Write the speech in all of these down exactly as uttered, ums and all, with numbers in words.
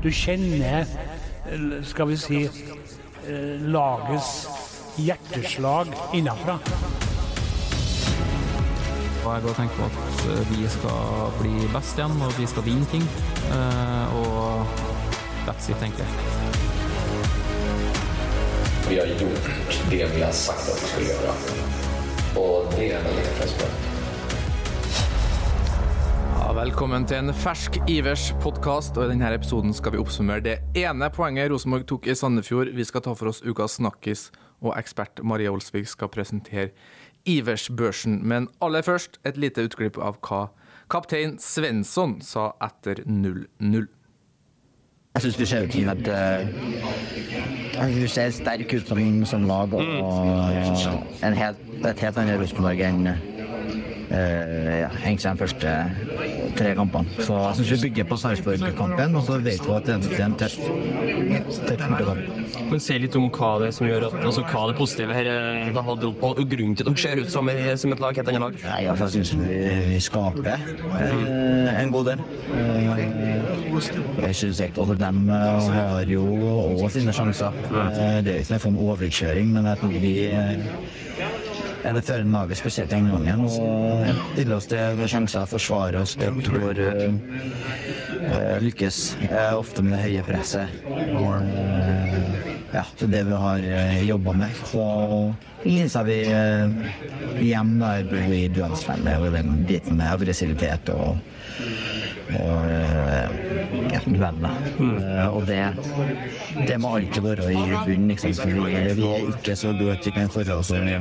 Du kjenner, skal vi si, lagets hjerteslag innenfra. Og jeg har tenkt på at vi skal bli best igjen, og vi skal vinne ting. Og that's it, tenker jeg. Vi har gjort det vi har sagt at vi skal gjøre. Og det er veldig flest. Ja, velkommen til en fersk Ivers podcast, og i denne episoden skal vi oppsummere det ene poenget Rosenborg tok i Sandefjord. Vi skal ta for oss ukas snakkis, og ekspert Maria Olsvik skal presentere Ivers-børsen. Men aller først et lite utklipp av hva kaptein Svensson sa etter null null. Jeg synes vi ser ut til at uh, vi ser sterk ut som, som lag, og, og en helt, et helt annet Rosenborg enn uh, ja, egentlig den første tre kampene. Så jeg synes vi bygger på Sarpsborg-kampen, og så vet vi at det er en tøff kamp. Men se litt om hva det som gjør at, altså hva det positive her da hadde på, og grunnen til at dere ser ut som, som et lag, et annet lag. Nei, jeg synes vi, vi skaper uh, en god del. Uh, jeg synes ikke at dem uh, har jo også sine sjanser. Uh, det er ikke en overkjøring, men jeg tror vi uh, er det før en laget spesielt en gangen, og stiller oss til sjanser å forsvare oss til hvor uh, uh, lykkes uh, ofte med det høye presset. Uh, ja, det er det vi har uh, jobbet med. Så innser vi uh, hjem der vi duellsvennlig og den biten med aggressivitet og og uh, ja, dueller. Mm. Uh, og det, det må alltid være i bunnen, liksom, for vi, vi er ikke så gode at vi kan forholde oss til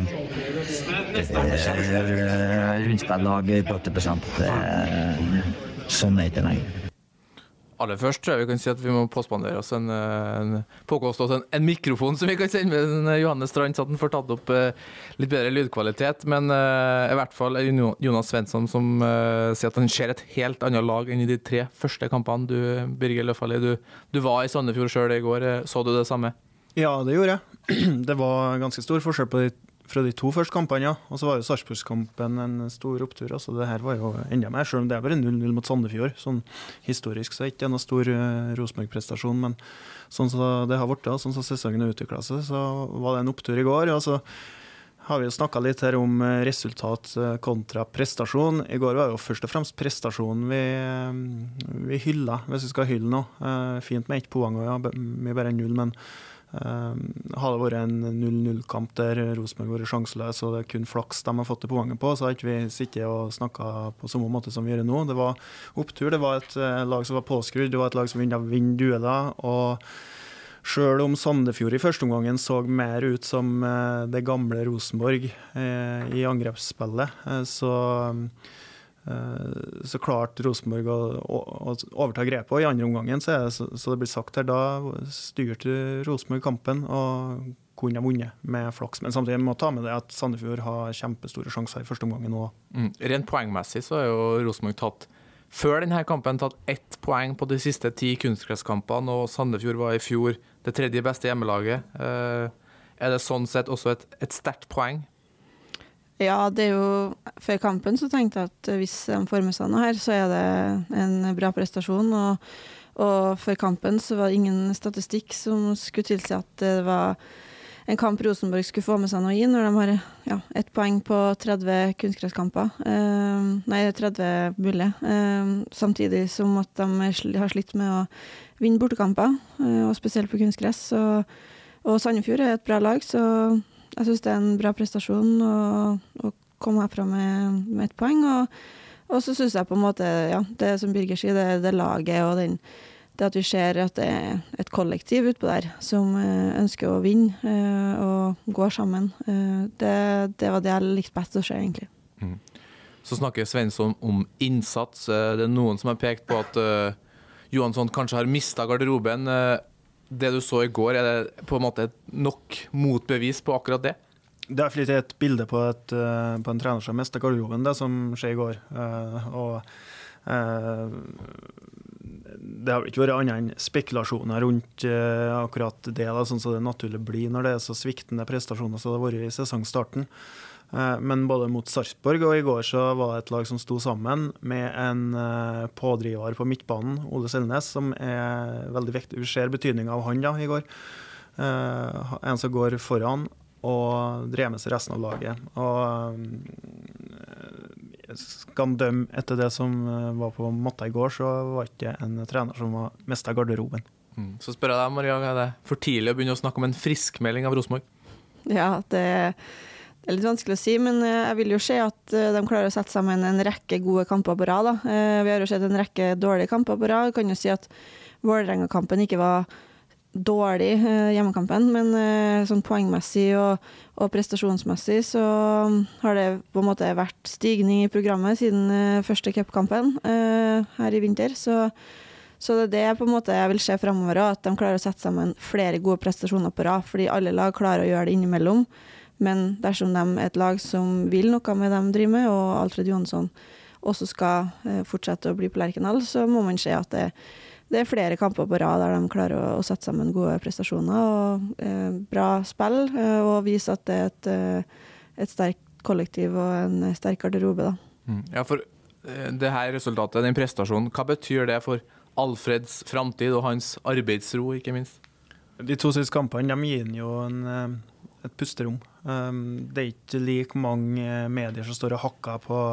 rundspillag på åtti prosent. Sånn er det, nei. Aller først tror jeg vi kan si at vi må påspandere oss en, en påkoste oss en, en mikrofon som vi kan sende med Johannes Strand, så at den får tatt opp uh, litt bedre lydkvalitet, men uh, i hvert fall Jonas Svensson som uh, sier at han ser et helt annet lag enn i de tre første kampene. Du, Birger Løffali, du, du var i Sandefjord selv i går, så du det samme? Ja, det gjorde jeg. Det var ganske stor forskjell på de, fra de to første kampene, ja. Og så var jo Sarpsborgskampen en stor opptur, altså det her var jo enda mer, selv om det er bare null null mot Sandefjord, sånn historisk så er det ikke en stor uh, Rosenborg-prestasjon, men sånn så det har vært, sånn så sesongen har utviklet seg, så var det en opptur i går, og så har vi jo snakket litt her om resultat kontra prestasjon. I går var jo først og fremst prestasjon vi, vi hylla, hvis vi skal hylle nå. Uh, fint med ett poeng, og ja, med bare null, men Uh, hadde vært en null null-kamp der Rosenborg var sjanseløs, og det er kun flaks de har fått det poenget på, så har ikke vi sittet og snakket på samme måte som vi gjør nå. Det var opptur, det var et uh, lag som var påskrudd, det var et lag som vinner, vinner dueller, og selv om Sandefjord i første omgangen så mer ut som uh, det gamle Rosenborg uh, i angrepsspillet, uh, så så klart Rosenborg å, å, å overta grepet, og i andre omgangen så, er det, så, så det blir sagt her, da styrte Rosenborg kampen og kunne ha vunnet med flaks, men samtidig må ta med det at Sandefjord har kjempestore sjanser i første omgangen nå. Mm. Rent poengmessig så har jo Rosenborg tatt før denne kampen tatt ett poeng på de siste ti kunstgresskampene, og Sandefjord var i fjor det tredje beste hjemmelaget. Eh, er det sånn sett også et, et sterkt poeng? Ja, det er jo, før kampen så tenkte jeg at hvis de får med seg noe her, så er det en bra prestasjon, og, og før kampen så var det ingen statistikk som skulle tilsi at det var en kamp Rosenborg skulle få med seg noe i, når de har ja, ett poeng på tretti kunstgresskamper, uh, nei, tretti mulig, uh, samtidig som at de har slitt med å vinne bortekamper, uh, og spesielt på kunstgress, og, og Sandefjord er et bra lag, så jeg synes det er en bra prestasjon å, å komme herfra med, med et poeng, og, og så synes jeg på en måte, ja, det som Birger sier, det, det laget og den, det at vi ser at det er et kollektiv utpå der som ønsker å vinne og går sammen. Det, det var det jeg likte best å se, egentlig. Mm. Så snakker Svensson om innsats. Det er noen som har pekt på at uh, Johansson kanskje har mistet garderoben. Det du så i går, er det på en måte nok motbevis på akkurat det? Det er litt et bilde på, et, på en trener som mistet garderoben, det som skjer i går. Og det har ikke vært annet enn spekulasjoner rundt akkurat det, da, sånn som det naturlig blir når det er så sviktende prestasjoner som det har vært i sesongstarten. Eh, men både mot Sarpsborg og i går så var det et lag som sto sammen med en eh, pådriver på midtbanen, Ole Selnes, som er veldig viktig. Vi ser betydningen av han da i går. Eh, en som går foran og drev med seg resten av laget. Og skal han dømme etter det som var på matta i går, så var ikke en trener som var mest av garderoben. Mm. Så spør jeg deg, Maria, er det for tidlig å begynne å snakke om en friskmelding av Rosenborg? Ja, det, det er litt vanskelig å si, men jeg vil jo se at de klarer å sette sammen en rekke gode kamper på rad. Da. Vi har jo sett en rekke dårlige kamper på rad. Jeg kan jo si at Vålerenga-kampen ikke var dårlig eh, hjemmekampen, men eh, sånn poengmessig og, og prestasjonsmessig så har det på en måte vært stigning i programmet siden eh, første cupkampen eh, her i vinter, så, så det er det på en måte jeg vil se fremover, at de klarer å sette sammen flere gode prestasjoner på rad, fordi alle lag klarer å gjøre det innimellom, men dersom de er et lag som vil noe med det de driver med, og Alfred Johansson også skal eh, fortsette å bli på Lerkendal, så må man se at det Det er flere kamper på rad der de klarer å, å sette sammen gode prestasjoner og eh, bra spill, eh, og vise at det er et, eh, et sterkt kollektiv og en sterk garderobe. Da. Mm. Ja, for eh, det her resultatet, den prestasjonen, hva betyr det for Alfreds framtid og hans arbeidsro, ikke minst? De to siste kampene, de gir han jo en, et pusterom. Um, det er ikke like mange medier som står og hakker på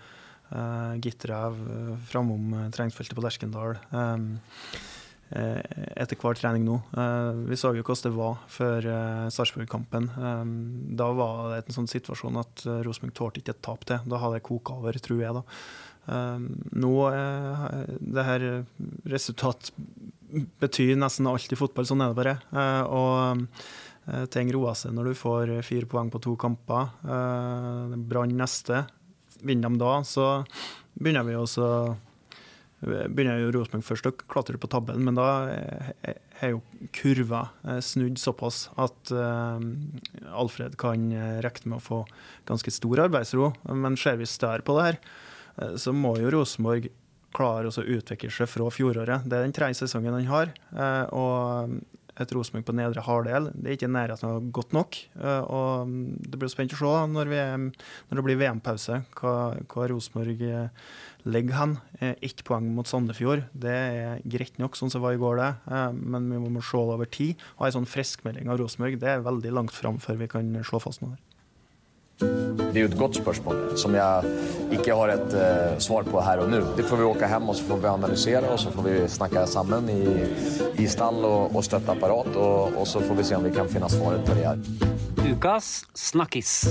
Uh, gitteret uh, framom uh, treningsfeltet på Lerkendal um, uh, etter hver trening nå. Uh, vi så jo hvordan det var før uh, Sarpsborg-kampen. Um, da var det en sånn situasjon at uh, Rosenborg tålte ikke et tap til. Da hadde det koket over, tror jeg. Da. Um, nå uh, det her resultat betyr nesten alt i fotball, sånn er det bare. Uh, og uh, ting roer seg når du får fire poeng på to kamper. Uh, Brann neste. Vinner de da, så begynner vi også begynner jo Rosenborg først å klatre på tabellen, men da er jo kurva snudd såpass at uh, Alfred kan rekne med å få ganske stor arbeidsro, men ser vi større på det her, så må jo Rosenborg klare å utvikle seg fra fjoråret. Det er den tredje sesongen han har, uh, og et Rosenborg på nedre halvdel, det er ikke nærheten godt nok, og det blir spennende å se når, vi, når det blir V M-pause, hva, hva Rosenborg legger hen. Ett poeng mot Sandefjord, det er greit nok, sånn som det var i går det, men vi må se over tid, og en sånn friskmelding av Rosenborg, det er veldig langt fram før vi kan slå fast noe der. Det är ju ett gott spörsmål som jag inte har ett eh, svar på här och nu. Det får vi åka hem och så får vi analysera och så får vi snacka samman i, i stall och, och stöttapparat och, och så får vi se om vi kan finna svaret på det här. Ukas snakkis.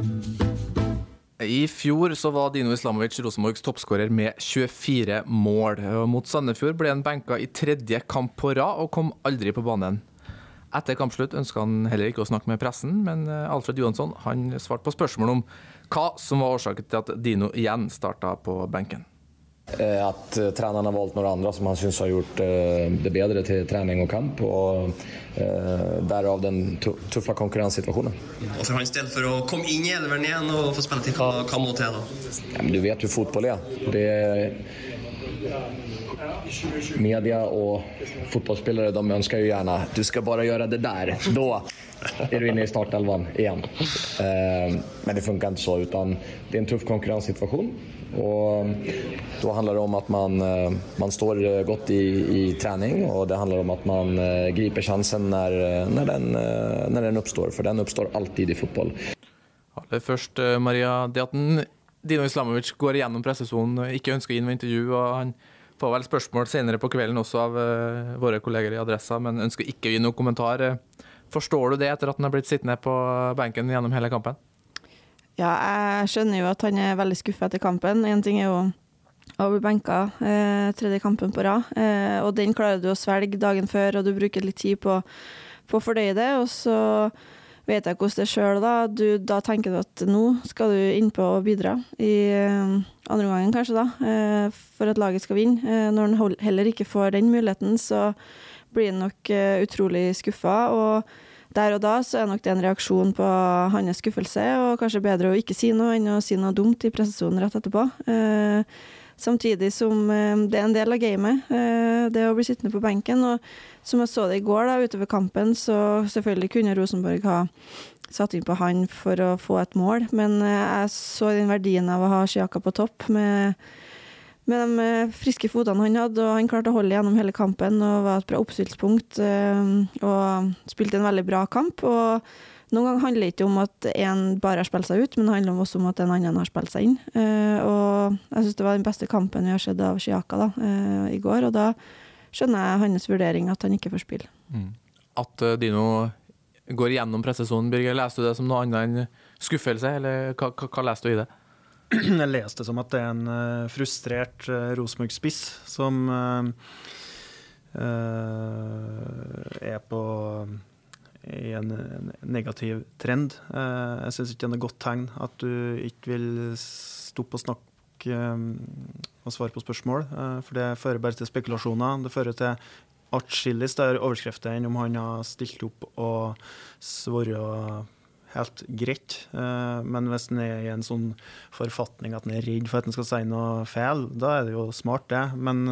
I fjor så var Dino Islamovic Rosenborgs toppskårer med tjuefire mål. Mot Sandefjord ble han benka i tredje kamp på rad og kom aldri på banen. Etter kampslutt ønsket han heller ikke å snakke med pressen, men Alfred Johansson han svarte på spørsmål om hva som var årsaken til at Dino igjen startet på benken. Att eh, tränarna har valt några andra som han syns har gjort eh, det bedre till träning och kamp och eh, därav den tuffa konkurrenssituationen. Och för han istället för att komma in i elveren igen och få spela till hva, hva må til da? Ja, men du vet hur fotboll är. Det är media och fotbollsspelare, de önskar ju gärna du ska bara göra det där, då är du inne i startelvan igen. Eh, men det funkar inte så, utan det är en tuff konkurrenssituation. Och då handlar det om att man, man står gott i, i träning och det handlar om att man griper chansen när, när, den, när den uppstår, för den uppstår alltid i fotboll. Aller først, Maria, det at Dino Islamovic går igjennom pressesonen, ikke ønsker inn med intervju, og han får vel spørsmål senere på kvelden også av uh, våre kolleger i Adressa, men ønsker ikke å gi noen kommentar. Forstår du det etter at han har blitt sittende på benken gjennom hele kampen? Ja, jeg skjønner jo at han er veldig skuffet etter kampen. En ting er jo å bli benka eh, tredje kampen på rad, eh, og den klarer du å svelge dagen før, og du bruker litt tid på, på å fordøye det, og så vet jeg hvordan det er selv da. Du, da tenker du at nå skal du inn på å bidra i eh, andre gangen kanskje da, eh, for at laget skal vinne. Eh, når han heller ikke får den muligheten, så blir han nok eh, utrolig skuffet, og der og da så er nok det en reaksjon på hans skuffelse, og kanskje bedre å ikke si noe enn å si noe dumt i pressesonen rett etterpå. Eh, samtidig som eh, det er en del av gamet, eh, det å bli sittende på benken, og som jeg så det i går da, utover kampen, så selvfølgelig kunne Rosenborg ha satt inn på han for å få et mål, men jeg så den verdien av å ha Xhaka på topp med, med de friske fotene han hadde, og han klarte å holde gjennom hele kampen og var et bra oppstillspunkt og spilte en veldig bra kamp. Og noen ganger handler det ikke om at en bare har spilt seg ut, men det handler også om at en annen har spilt seg inn. Og jeg synes det var den beste kampen vi har sett av Xhaka da, i går, og da skjønner jeg hans vurdering at han ikke får spille. Mm. At Dino går gjennom pressesonen, Birger, leste du det som noe annet enn skuffelse, eller hva, hva, hva leste du i det? Jeg leste det som at det er en frustrert Rosenborg-spiss som uh, er på i en negativ trend. Jeg synes ikke det er noe godt tegn at du ikke vil stoppe og snakke og svare på spørsmål, for det fører bare til spekulasjoner. Det fører til atskillig større overskrifter enn om han har stilt opp og svaret helt greit. Men hvis han er i en sånn forfatning at han er redd for at han skal si noe feil, da er det jo smart det. Men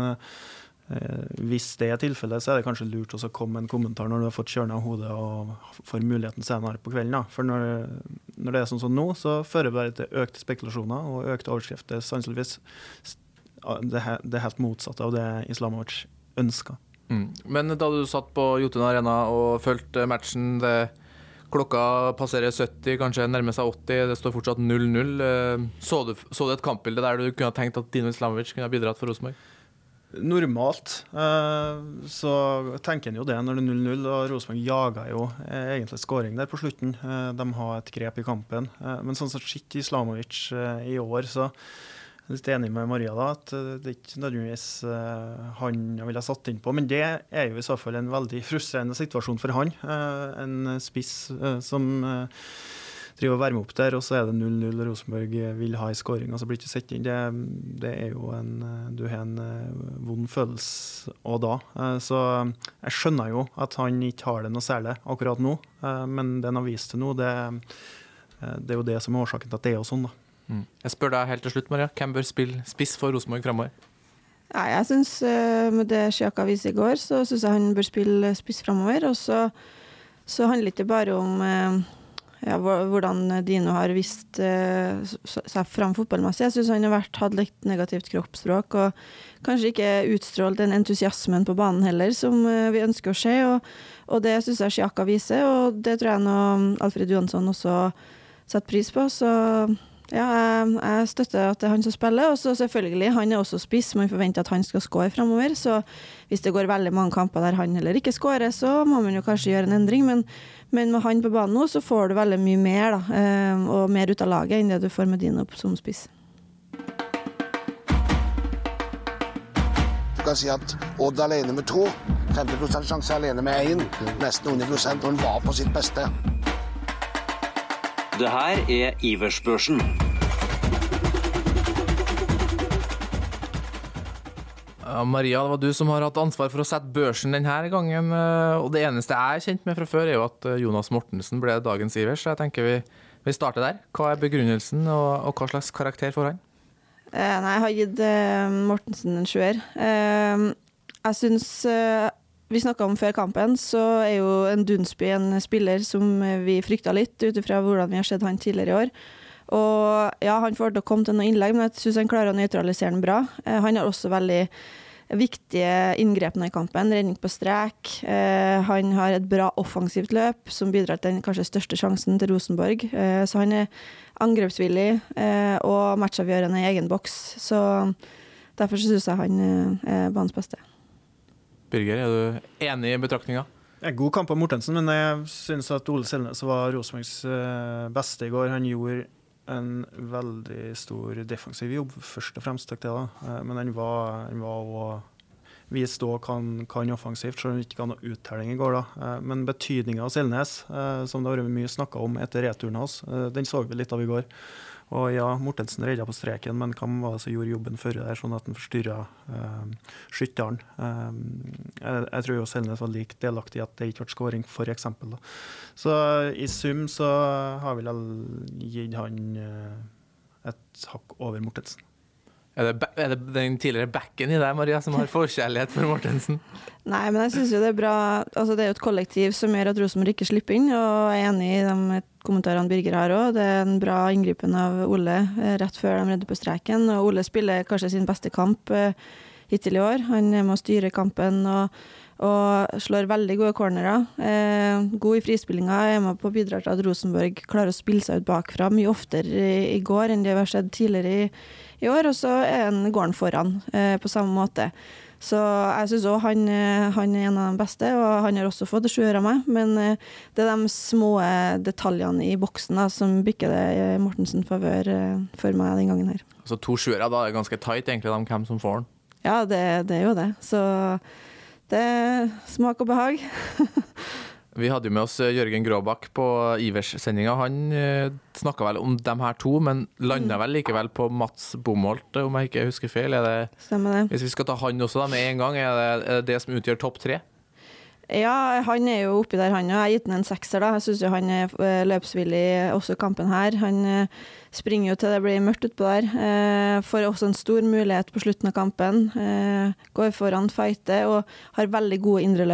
hvis det er tilfellet, så er det kanskje lurt å komme med en kommentar når du har fått kjørne av hodet og får muligheten senere på kvelden. Da. For når, når det er sånn som nå, så fører det bare til økte spekulasjoner og økte overskrifter. Sannsynligvis det er, det er helt motsatt av det Islamovic ønsker. Mm. Men da du satt på Jotun Arena og følte matchen, det, klokka passerer sytti, kanskje nærmer seg åtti, det står fortsatt null null. Så du, så du et kampbilde der du kunne ha tenkt at Dino Islamovic kunne ha bidratt for Rosenborg? Normalt så tenker en jo det når det er null null, og Rosenborg jager jo egentlig skåring der på slutten. De har et grep i kampen, men sånn som skitt Islamovic i år, så jeg er litt enig med Maria da, at det er ikke nødvendigvis han jeg ville ha satt inn på, men det er jo i så fall en veldig frustrerende situasjon for han. En spiss som driver å varme opp der, og så er det null null, og Rosenborg vil ha i skåring, og så blir det ikke sett inn. Det, det er jo en, du har en vond følelse og da. Så jeg skjønner jo at han ikke har det noe særlig akkurat nå, men det han har vist til nå, det, det er jo det som er årsaken til at det er jo sånn da. Mm. Jeg spør deg helt til slutt, Maria, hvem bør spille spiss for Rosenborg fremover? Ja, jeg synes med det Xhaka viser i går, så synes jeg han bør spille spiss fremover, og så, så handler det ikke bare om ja, hvordan Dino har vist uh, seg frem fotballmessig. Jeg synes han har vært, hatt litt negativt kroppsspråk, og kanskje ikke utstrålt den entusiasmen på banen heller, som uh, vi ønsker å se, og, og det synes jeg Xhaka viser, og det tror jeg nå Alfred Johansson også setter pris på, så ja, jeg, jeg støtter at det er han som spiller, og så selvfølgelig, han er også spiss, man forventer at han skal skåre fremover, så hvis det går veldig mange kamper der han heller ikke skårer, så må man jo kanskje gjøre en endring, men, men med han på banen nå, så får du veldig mye mer da, og mer ut av laget enn det du får med Dino som spiss. Du kan si at Odd er alene med to, femti prosent sjanse er alene med en, nesten hundre prosent, og han var på sitt beste. Det her er Iversbørsen. Ja, Maria, det var du som har hatt ansvar for å sette børsen denne gangen, og det eneste jeg er kjent med fra før er jo at Jonas Mortensen ble dagens Ivers, så jeg tenker vi, vi starter der. Hva er begrunnelsen, og, og hva slags karakter får han? Eh, nei, jeg har gitt eh, Mortensen en sjuer. Eh, jeg synes... Eh, Vi snakket om før kampen, så er jo en Dunsby en spiller som vi fryktet litt utifra hvordan vi har sett han tidligere i år. Og ja, han får til å komme til noen innlegg, men jeg synes han klarer å nøytralisere den bra. Eh, han har også veldig viktige inngrepene i kampen, redning på strek. Eh, han har et bra offensivt løp som bidrar til den kanskje største sjansen til Rosenborg. Eh, så han er angrepsvillig eh, og matchavgjørende i egen boks. Så derfor synes jeg han er banens beste. Birger, er du enig i betraktninga? Jeg er god kamp av Mortensen, men jeg synes at Ole Selnes var Rosenborgs beste i går. Han gjorde en veldig stor defensiv jobb, først og fremst, det da. Men han var, han var også vist også kan, kan offensivt, så han ikke kan ha uttelling i går da. Men betydningen av Selnes, som det har vært mye snakket om etter returen hans, den så vi litt av i går. Og ja, Mortensen redda på streken, men hvem var det som gjorde jobben før der, sånn at han forstyrret uh, skytteren. Uh, jeg, jeg tror jo Selnes var like delaktig i at det ikke ble skåring, for eksempel. Da. Så i sum så har vi vel gitt han uh, et hakk over Mortensen. Er det, er det den tidligere backen i deg, Maria, som har forkjærlighet for Mortensen? Nei, men jeg synes jo det er bra. Altså, det er jo et kollektiv som gjør at Rosenborg ikke slipper inn, og jeg er enig i de kommentarene Birger har også. Det er en bra inngripen av Ole rett før de redder på streken, og Ole spiller kanskje sin beste kamp eh, hittil i år. Han er med å styre kampen og, og slår veldig gode cornerer. Eh, god i frispillinga, er med på å bidra til at Rosenborg klarer å spille seg ut bakfra mye oftere i, i går enn det har skjedd tidligere i, i år, og så er han går han foran eh, på samme måte. Så jeg synes også han, han er en av de beste, og han har også fått det sjuer av meg, men det er de små detaljene i boksen da, som bikker det i Mortensen favør for meg den gangen her. Så to sjuer, da er det ganske tight egentlig om hvem som får den? Ja, det, det er jo det. Så det er smak og behag. Vi hadde jo med oss Jørgen Gråbakk på Ivers-sendinga. Han eh, snakket vel om dem her to, men landet vel likevel på Mats Bomholt, om jeg ikke husker feil. Er det, Stemmer det. Hvis vi skal ta han også da, med en gang, er det er det, det som utgjør topp tre? Ja, han er jo oppi der, han. Jeg har gitt den en sekser da. Jeg synes jo han er løpsvillig også i kampen her. Han springer jo til det blir mørkt utpå der. Får også en stor mulighet på slutten av kampen. Går foran fighter og har veldig gode indre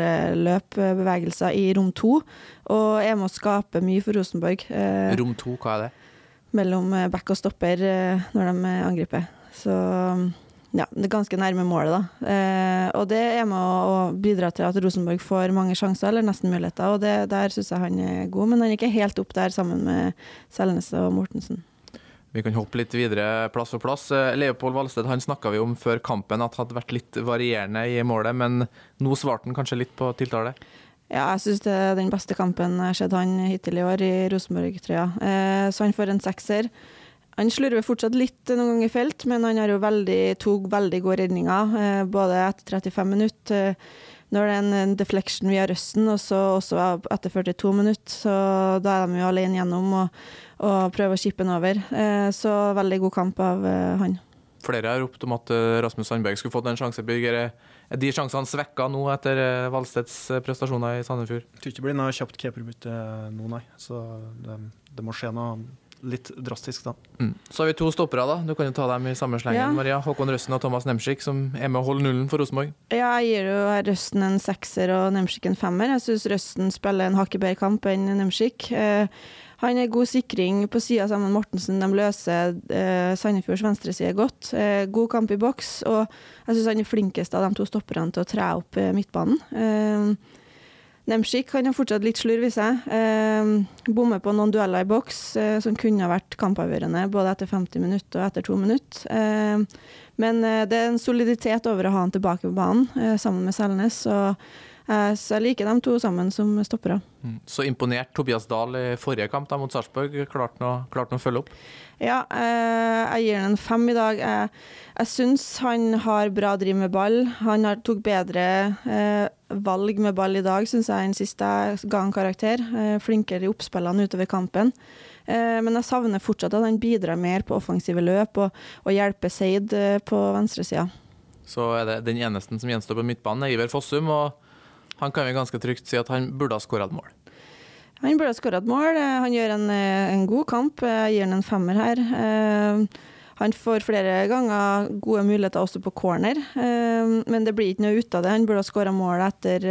løpbevegelser i rom to. Og er med å skape mye for Rosenborg. Rom to, hva er det? Mellom back og stopper når de angriper. Så ja, det er ganske nærme målet da. Eh, og det er med å, å bidra til at Rosenborg får mange sjanser, eller nesten muligheter, og det, der synes jeg han er god, men han er ikke helt opp der sammen med Selnes og Mortensen. Vi kan hoppe litt videre plass for plass. Leopold Valsted, han snakket vi om før kampen, at det hadde vært litt varierende i målet, men nå svarte han kanskje litt på tiltale? Ja, jeg synes det er den beste kampen jeg har sett han hittil i år i Rosenborg-trøya. Eh, så han får en sekser. Han slurver fortsatt litt noen ganger i felt, men han har jo veldig, tog veldig gode redninger, eh, både etter trettifem minutter, eh, når det er en, en deflection via røsten, og så også etter førtito minutter, så da er de jo alene gjennom og, og prøver å kippe den over. Eh, så veldig god kamp av eh, han. Flere har ropt om at Rasmus Sandberg skulle fått en sjanse. Birger, er de sjansene svekket nå etter Valsteds prestasjoner i Sandefjord? Jeg tror ikke det blir noe kjapt keeperbytte nå, nei. Så det, det må skje noe litt drastisk da. Mm. Så har vi to stoppere da. Du kan jo ta dem i samme slengen, ja. Maria. Håkon Røsten og Thomas Nemsik, som er med å holde nullen for Rosenborg. Ja, jeg gir jo Røsten en sekser og Nemsik en femmer. Jeg synes Røsten spiller en hakket bedre kamp enn Nemsik. Eh, han er god sikring på siden sammen med Mortensen. De løser eh, Sandefjords venstre side godt. Eh, god kamp i boks, og jeg synes han er flinkest av de to stopperne til å tre opp eh, midtbanen. Eh, Nemsik kan jo fortsatt litt slurv i seg. Eh, bommer på noen dueller i boks eh, som kunne ha vært kampavgjørende både etter femti minutter og etter to minutter. Eh, men eh, det er en soliditet over å ha han tilbake på banen eh, sammen med Selnes, og eh, så jeg liker de to sammen som stoppere. Mm. Så imponert Tobias Dahl i forrige kamp da, mot Sarpsborg, klart noe, klart noe å følge opp? Ja, eh, jeg gir den en fem i dag. Jeg, jeg synes han har bra driv med ball. Han har tok bedre eh, valg med ball i dag, synes jeg, en siste gang karakter. Eh, flinkere i oppspillene utover kampen. Eh, men jeg savner fortsatt at han bidrar mer på offensive løp og, og hjelper Seid eh, på venstre siden. Så er det den eneste som gjenstår på midtbanen, Iver Fossum, og han kan vi ganske trygt si at han burde ha skåret et mål. Han burde ha skåret et mål. Han gjør en, en god kamp. Jeg gir han en femmer her. Han får flere ganger gode muligheter også på corner, men det blir ikke noe ut av det. Han burde ha skåret mål etter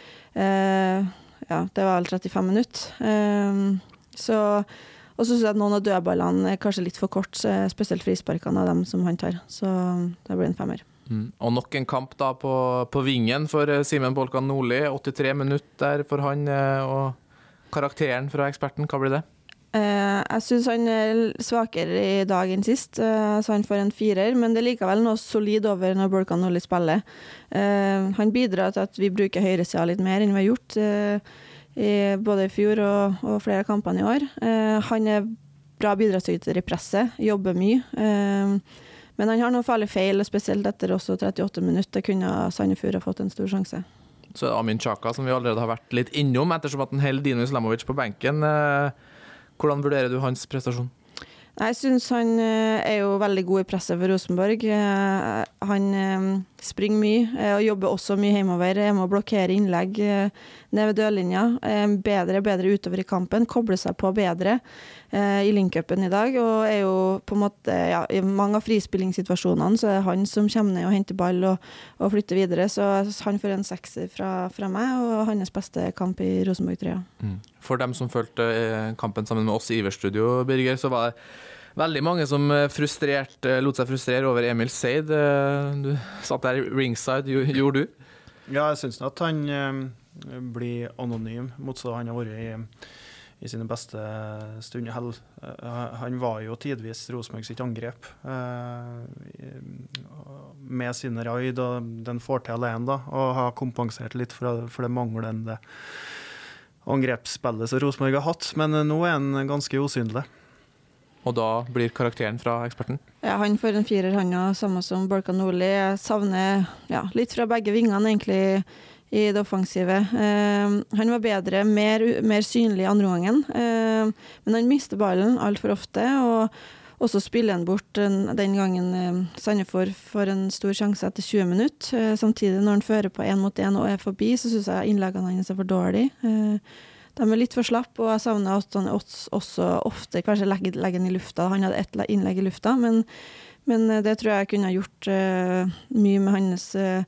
ja, det var vel trettifem minutter. Så, og så synes jeg at noen av dødballene er kanskje litt for kort, spesielt frisparkene av dem som han tar. Så det blir en femmer. Mm. Og nok en kamp da på, på vingen for Simen Bolkan Nordli. åttitre minutter der for han, og karakteren fra eksperten, hva blir det? Uh, jeg synes han er svakere i dag enn sist, uh, så han får en firer, men det er likevel noe solid over når Bolkan Nordli spiller. Uh, han bidrar til at vi bruker høyresida litt mer enn vi har gjort, uh, i, både i fjor og, og flere kampene i år. Uh, han er bra bidragsyter i presset, jobber mye, uh, men han har noe farlig feil, spesielt etter også trettiåtte minutter kunne Sandefjord ha fått en stor sjanse. Så Amin Chaka, som vi allerede har vært litt innom, ettersom at han holder Dino Islamovic på benken. Hvordan vurderer du hans prestasjon? Jeg synes han er jo veldig god i presset for Rosenborg. Han springer mye og jobber også mye hjemover. Er med å blokkere innlegg ned ved dørlinja. Bedre, bedre utover i kampen, kobler seg på bedre. i Link-cupen i dag, og er jo på en måte, ja, i mange av frispillingssituasjonene så er det han som kommer ned og henter ball og, og flytter videre, så han får en sekser fra, fra meg, og hans beste kamp i Rosenborg-trøya. Mm. For dem som følte kampen sammen med oss i Iverstudio, Birger, så var det veldig mange som frustrert, lot seg frustrere over Emil Seid. Du satt der ringside, gjorde du? Ja, jeg synes at han eh, blir anonym mot så han har vært i i sine beste stunder. Han var jo tidvis Rosenborg sitt angrep med sine raid, og den får til alene da, og har kompensert litt for, for det manglende angrepsspillet som Rosenborg har hatt, men nå er han ganske usynlig. Og da blir karakteren fra eksperten? Ja, han får en firer, han og samme som Borka Nordli. Jeg savner ja, litt fra begge vingene egentlig i det offensive. Eh, han var bedre, mer, mer synlig i andre gangen, eh, men han mister ballen alt for ofte, og også spiller han bort en, den gangen eh, Sandefjord får en stor sjanse etter tjue minutter. Eh, samtidig når han fører på en mot en og er forbi, så synes jeg innleggene hans er for dårlig. Eh, de er litt for slapp, og jeg savner at han også ofte kanskje legger, legger den i lufta. Han hadde ett innlegg i lufta, men, men det tror jeg kunne ha gjort eh, mye med hans eh,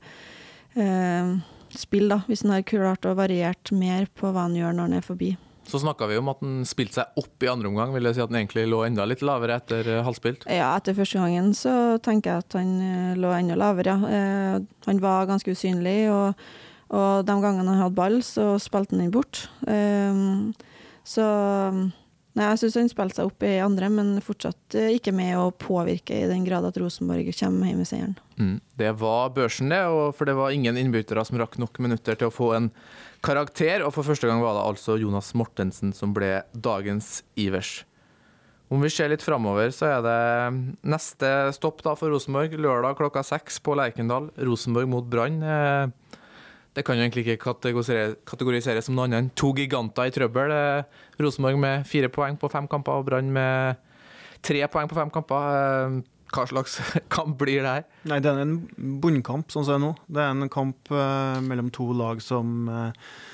eh, spill da, hvis han har klart og variert mer på hva han gjør når han er forbi. Så snakket vi om at han spilte seg opp i andre omgang, vil jeg si at han egentlig lå enda litt lavere etter halvspilt? Ja, etter første gangen så tenker jeg at han lå enda lavere, ja. Eh, han var ganske usynlig, og, og de gangene han hadde ball, så spilte han den bort. Eh, så nei, jeg synes han spilte seg opp i andre, men fortsatt ikke med å påvirke i den grad at Rosenborg kommer hjem med seieren. Mm, det var børsen det, og for det var ingen innbyttere som rakk nok minutter til å få en karakter, og for første gang var det altså Jonas Mortensen som ble dagens Ivers. Om vi ser litt fremover, så er det neste stopp da for Rosenborg, lørdag klokka seks på Lerkendal, Rosenborg mot Brann. Det kan jo egentlig ikke kategorisere, kategorisere som noe annet enn to giganter i trøbbel. Rosenborg med fire poeng på fem kamper, og Brann med tre poeng på fem kamper. Hva slags kamp blir det her? Nei, det er en bunnkamp, sånn som det er nå. Det er en kamp uh, mellom to lag som uh,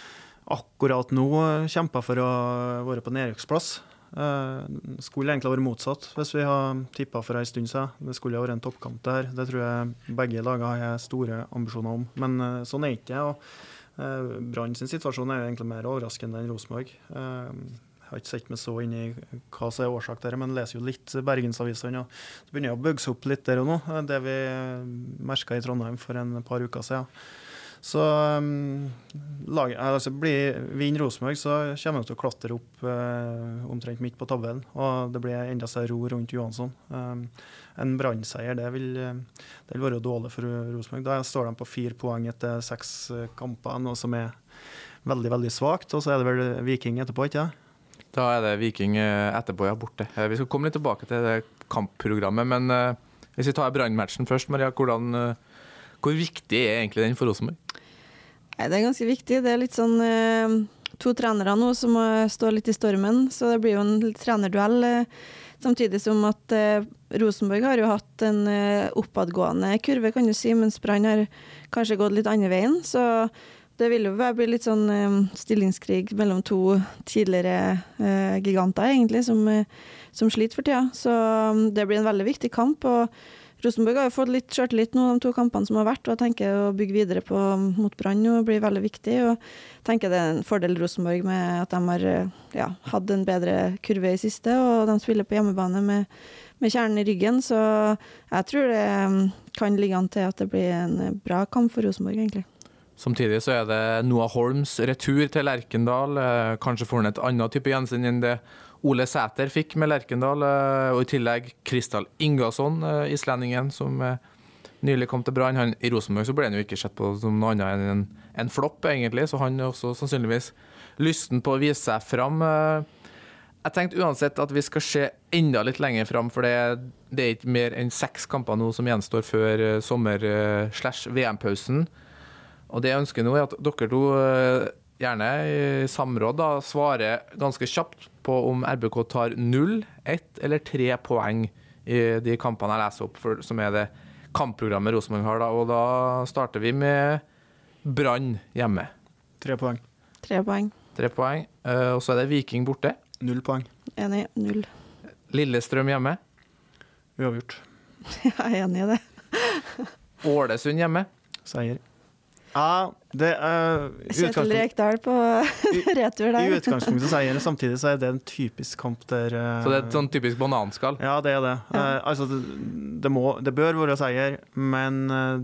akkurat nå kjemper for å være på nedrykksplass. Uh, skulle egentlig vært motsatt hvis vi har tippet for en stund siden. Det skulle ha vært en toppkamp der. Det tror jeg begge lager har store ambisjoner om. Men uh, sånn er ikke det. Og uh, Brann sin situasjon er jo egentlig mer overraskende enn Rosenborg. Uh, Jeg har ikke sett meg så inn i hva som er årsak der, men leser jo litt Bergensavisene, og det begynner å bygge seg opp litt der og nå, det vi merket i Trondheim for en par uker siden. Så um, laget, altså blir vinner Rosenborg, så kommer vi til å klatre opp uh, omtrent midt på tabellen, og det blir enda større ro rundt Johansson. Um, en brannseier, det vil, det vil være dårlig for Rosenborg. Da står de på fire poeng etter seks kamper, noe som er veldig, veldig svagt, og så er det vel Viking etterpå, ikke det? Da er det Viking etterpå, ja, borte. Vi skal komme litt tilbake til det kampprogrammet, men uh, hvis vi tar Brann-matchen først, Maria, hvordan, uh, hvor viktig er egentlig den for Rosenborg? Nei, det er ganske viktig. Det er litt sånn uh, to trenere nå som uh, står litt i stormen, så det blir jo en trenerduell. Uh, samtidig som at uh, Rosenborg har jo hatt en uh, oppadgående kurve, kan du si, mens Brann har kanskje gått litt andre veien, så det vil jo bli litt sånn um, stillingskrig mellom to tidligere uh, giganter, egentlig, som, uh, som sliter for tida. Så um, det blir en veldig viktig kamp, og Rosenborg har jo fått litt kjørt litt nå, de to kampene som har vært, og jeg tenker å bygge videre på mot Brann og blir veldig viktig, og jeg tenker det er en fordel Rosenborg med at de har ja, hatt en bedre kurve i siste, og de spiller på hjemmebane med, med kjernen i ryggen, så jeg tror det um, kan ligge an til at det blir en bra kamp for Rosenborg, egentlig. Samtidig så er det Noah Holms retur til Lerkendal. Kanskje får han et annet type gjensyn enn det Ole Sæter fikk med Lerkendal. Og i tillegg Kristal Ingasson, islendingen, som nylig kom til Brann. Han, I Rosenborg så ble han jo ikke sett på som noe annet enn en, en flopp, egentlig. Så han er også sannsynligvis lysten på å vise seg fram. Jeg tenkte uansett at vi skal se enda litt lenger fram, for det, det er ikke mer enn seks kamper nå som gjenstår før sommer-slash-V M-pausen. Og det jeg ønsker nå er at dere to gjerne i samråd da, svarer ganske kjapt på om R B K tar null, ett eller tre poeng i de kampene jeg leser opp, for, som er det kampprogrammet Rosenborg har. Da. Og da starter vi med Brann hjemme. Tre poeng. Tre poeng. Tre poeng. Og så er det Viking borte. Null poeng. Enig, null. Lillestrøm hjemme. Uavgjort. Jeg er enig i det. Ålesund hjemme. Seier. Ja, det er Kjetil Rekdal på retur der. I utgangspunktet seier, samtidig så er det en typisk kamp der Så det er et sånn typisk bananskall? Ja, det er det. Ja. Eh, altså, det, det, må, det bør være seier, men eh,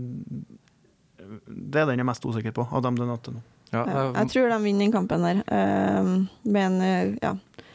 det er den jeg er mest usikker på av dem det er natt til nå. Ja, Ja, jeg tror de vinner den kampen der. Um, med en ja,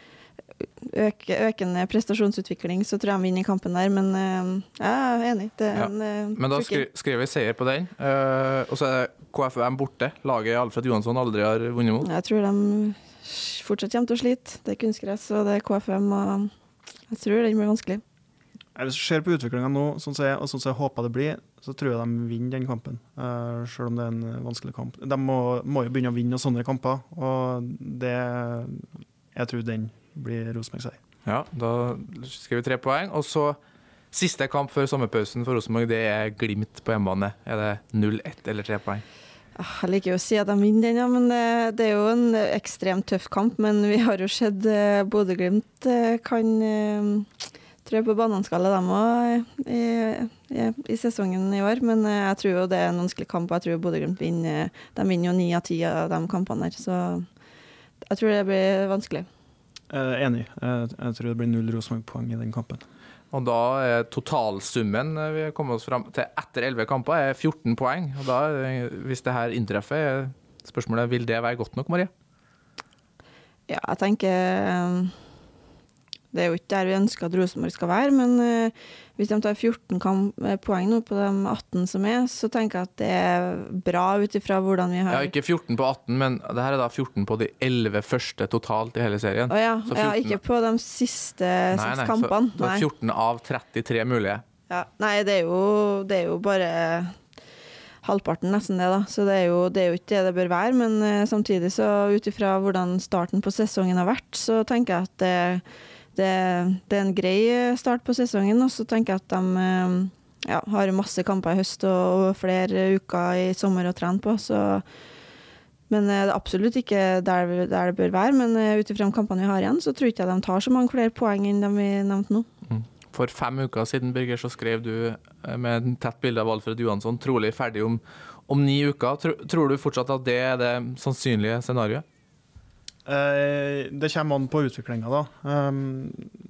øke, økende prestasjonsutvikling, så tror jeg de vinner kampen der. Men um, jeg er enig. Det er Ja. en uh, Men da tricky. skri, skriver vi seier på den. Uh, og så er det K F U M borte. Laget Alfred Johansson aldri har vunnet mot. Jeg tror de fortsatt kommer til å slite. Det er kunstgress, og det er K F M, og jeg tror det blir vanskelig. Hvis du ser på utviklingen nå, sånn som jeg, og sånn som jeg håper det blir, så tror jeg de vinner den kampen, uh, selv om det er en vanskelig kamp. De må, må jo begynne å vinne sånne kamper, og det, jeg tror den blir Rosenborg-seier. Ja, da skriver vi tre poeng. Og så siste kamp før sommerpausen for Rosenborg, det er Glimt på hjemmebane. Er det null ett eller tre poeng? Jeg liker jo å si at de vinner den, ja, men det, det er jo en ekstremt tøff kamp. Men vi har jo sett uh, Bodø-Glimt uh, kan uh, trø på bananskallet dem også i, i, i sesongen i år. Men uh, jeg tror jo det er en vanskelig kamp, og jeg tror Bodø-Glimt vinner. De vinner jo ni av ti av de kampene der, så jeg tror det blir vanskelig. Uh, enig. Uh, jeg tror det blir null Rosenborg-poeng i den kampen. Og da er totalsummen vi kommer oss frem til etter elleve kamper er fjorten poeng. Og da, hvis det her inntreffer, er spørsmålet, vil det være godt nok, Marie? Ja, jeg tenker det er jo ikke der vi ønsker at Rosenborg skal være, men uh, hvis de tar fjorten kamp, poeng nå på de atten som er, så tenker jeg at det er bra ut ifra hvordan vi har... Ja, ikke fjorten på atten, men det her er da fjorten på de elleve første totalt i hele serien. Å ja, Så fjorten... ja, ikke på de siste nei, seks nei, kampene. Så, så fjorten av trettitre mulige. Ja, nei, det er, jo, det er jo bare halvparten nesten det da, så det er jo, det er jo ikke det det bør være, men uh, samtidig så ut ifra hvordan starten på sesongen har vært, så tenker jeg at det Det, det er en grei start på sesongen, og så tenker jeg at de ja, har masse kamper i høst og, og flere uker i sommer å trene på, så men det er absolutt ikke der, der det bør være, men ut ifra de kampene vi har igjen, så tror jeg ikke de tar så mange flere poeng enn de vi nevnte nå. Mm. For fem uker siden, Birger, så skrev du med en tett bilde av Alfred Johansson, trolig ferdig om, om ni uker. Tror, tror du fortsatt at det er det sannsynlige scenariet? Uh, det kommer an på utviklingen da. Um,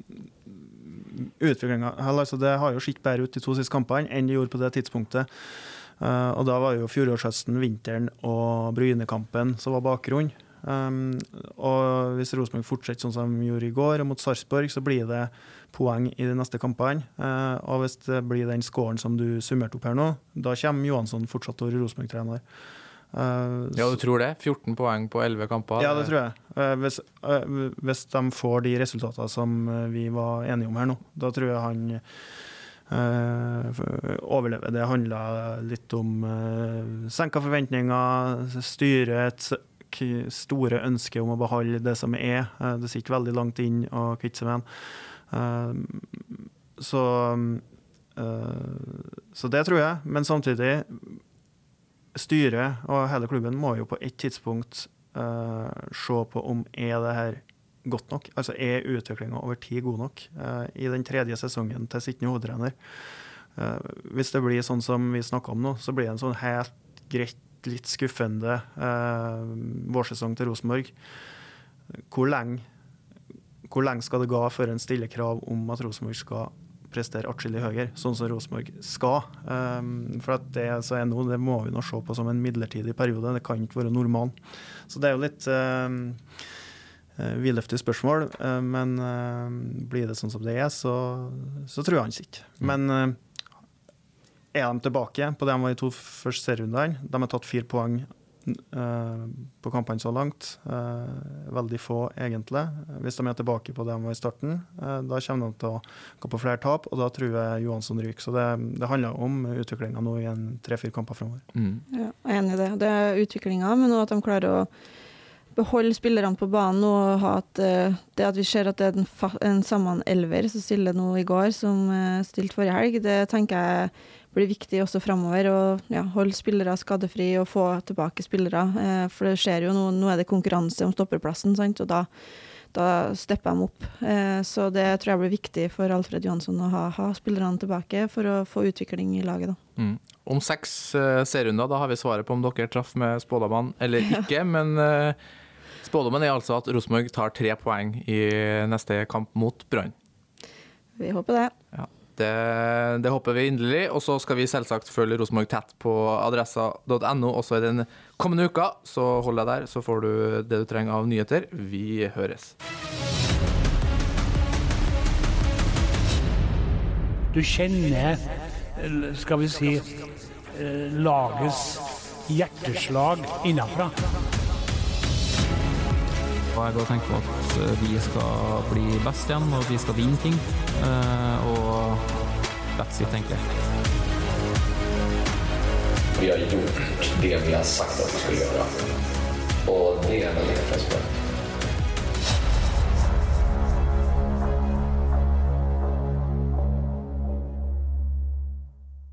utviklingen, altså det har jo skitt bedre ut de to siste kampene enn de gjorde på det tidspunktet. Uh, og da var jo fjorårshøsten, vinteren og Brynekampen som var bakgrunn. Um, og hvis Rosenborg fortsetter sånn som de gjorde i går og mot Sarpsborg, så blir det poeng i de neste kampene. Uh, og hvis det blir den scoren som du summerte opp her nå, da kommer Johansson fortsatt til å være Rosenborg-trener. Uh, ja, du tror det? fjorten poeng på elleve kamper? Ja, det tror jeg. Uh, hvis, uh, hvis de får de resultatene som vi var enige om her nå, da tror jeg han uh, overlever. Det handler litt om uh, senka forventninger, styrets store ønske om å beholde det som er. Uh, det sitter veldig langt inn å kvitte seg med en. Uh, så, uh, så det tror jeg, men samtidig styret og hele klubben må jo på et tidspunkt uh, se på om er det her godt nok. Altså er utviklingen over tid god nok uh, i den tredje sesongen til sittende hovedtrener. Uh, hvis det blir sånn som vi snakker om nå, så blir det en sånn helt greit, litt skuffende uh, vårsesong til Rosenborg. Hvor lenge, hvor lenge skal det gå før en stiller krav om at Rosenborg skal prestere atskillig høyere, sånn som Rosenborg skal. Um, for at det så er nå, det må vi nå se på som en midlertidig periode, det kan ikke være normal. Så det er jo litt um, uh, vidløftig spørsmål, uh, men uh, blir det sånn som det er, så, så tror jeg han ikke. Men uh, er de tilbake på det de var i to første serierundene? De har tatt fire poeng uh, på kampene så langt. Uh, veldig få, egentlig. Hvis de er tilbake på det de var i starten, uh, da kommer de til å gå på flere tap, og da tror jeg Johansson ryker. Så det, det handler om utviklingen nå i en tre-fire kamper fremover. Mm. Ja, jeg er enig i det. Det er utviklingen, men også at de klarer å beholde spillerne på banen og ha at, uh, det at vi ser at det er en, fa- en samme elver som stiller nå i går, som uh, stilte forrige helg, det tenker jeg blir viktig også fremover, og ja, holde spillere skadefri og få tilbake spillere, eh, for det skjer jo nå, nå er det konkurranse om stopperplassen, sant? Og da, da stepper de opp. Eh, så det tror jeg blir viktig for Alfred Johansson å ha, ha spillerne tilbake for å få utvikling i laget da. Mm. Om seks uh, serierunder, da har vi svaret på om dere traff med spådommen eller ikke, ja. Men uh, spådommen er altså at Rosenborg tar tre poeng i neste kamp mot Brann. Vi håper det. Ja. Det, det håper vi inderlig, og så skal vi selvsagt følge Rosenborg tett på adressa punktum no også i den kommende uka, så hold deg der, så får du det du trenger av nyheter. Vi høres. Du kjenner, skal vi si, lagets hjerteslag innenfra. Og jeg går og tenker på at vi skal bli best igjen, og vi skal vinne ting. Og that's it, egentlig. Vi har gjort det vi har sagt at vi skulle gjøre. Og det er veldig tilfreds med.